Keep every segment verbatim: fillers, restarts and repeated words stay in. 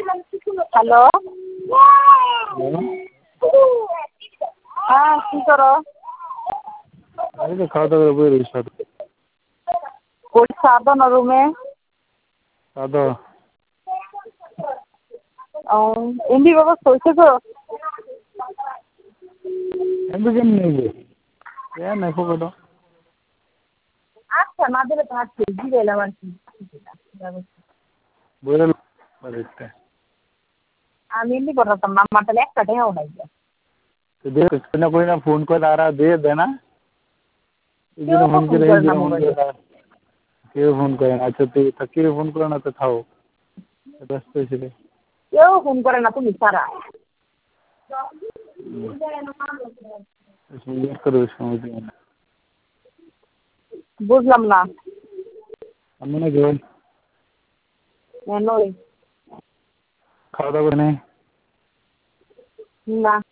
Hello, হ্যাঁ কি করো? আমি তো খাওয়া দাওয়া করে বেরিয়েছি সাথে। ওই সাদা না রুমে? সাদা। ও এমনি ব্যবস্থা হয়েছে তো? এমনি কেমনি নেবে? হ্যাঁ না ফোকটো। আচ্ছা না দিলে তো আজকে দিয়ে এলাম আর কি। বইরে বাড়িতে। আমি এমনি করতাম না, আমার তাহলে একটা টাকাও নাই। দে না কই না ফোন করে আর দে দে না। কেউ ইজনে ফোন ফোন করে করে না ইজনে ফোন মোবাইলে। করে কেউ ফোন করে না। আচ্ছা তুই কেউ ফোন করে না তো থাও। ব্যস্ত ছিলে। কেউ ফোন করে না তুমি ছাড়া। ইয়ে করে সময় দিও না। বুঝলাম না। আমি না গেল। নই। খাওয়া দাওয়া করে নেই। না।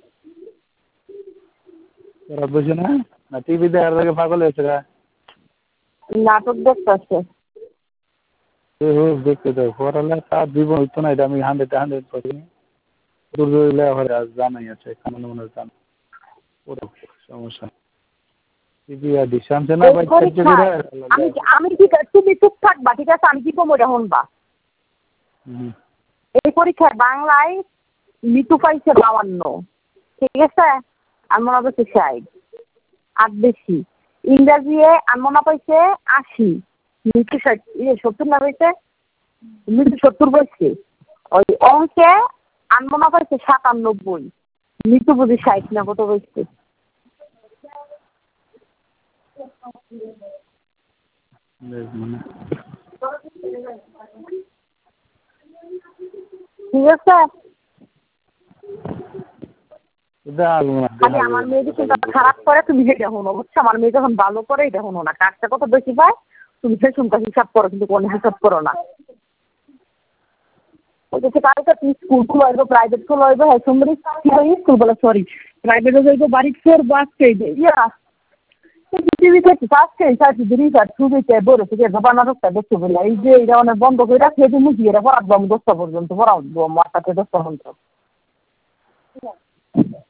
রাত বসে না? না টিভি দেখার লাগে পাগল হয়েছে গা? নাটক দেখতেছে। এ হোক দেখতে দাও। পড়ালে তার জীবন হইতো না, এটা আমি হান্ড্রেড হান্ড্রেড পারি। দুর্গলে হলে আজ জানাই আছে কারণ মনে জান ওর সমস্যা টিভি আর ডিশ আনছে না ভাই কাটছে করে। আমি আমি কি তুমি চুপ থাকবা ঠিক আছে, আমি কি কমো শুনবা। হুম। এই পরীক্ষায় বাংলায় মিতু পাইছে বাউান্ন, ঠিক আছে, আর মনে পাইছে ষাট, আর বেশি। ইংরাজিয়ে আনমনা পাইছে আশি, মিতু ষাট ইয়ে সত্তর না পাইছে, মিতু সত্তর পাইছে। ওই অঙ্কে আনমনা পাইছে সাতানব্বই, মিতু বুঝি ষাট না কত পাইছে। ঠিক আছে। খালি আমার মেয়ে যখন খারাপ করে তুমি সেটা শোনো, বুঝছো? আমার মেয়ে যখন ভালো করে এটা শোনো না। কাজটা কত বেশি পায় তুমি সে শুনতে হিসাব করো, কিন্তু কোনো হিসাব করো না। ওই যে কালকে তুমি স্কুল খুলো হইব, প্রাইভেট খুলো হইব, হ্যাঁ সুন্দরী স্কুল বলে সরি প্রাইভেটে যাইব, বাড়ি ফের বাসকে ইয়া টিভি থেকে আজকে চাইছি রিচার্জ ছবিতে বলে থেকে বানারসটা দেখতে বলে এই যে এটা অনেক বন্ধ করে রাখলে তুমি মুখি এটা পড়াবো আমি দশটা পর্যন্ত পড়াবো আমার সাথে দশটা পর্যন্ত।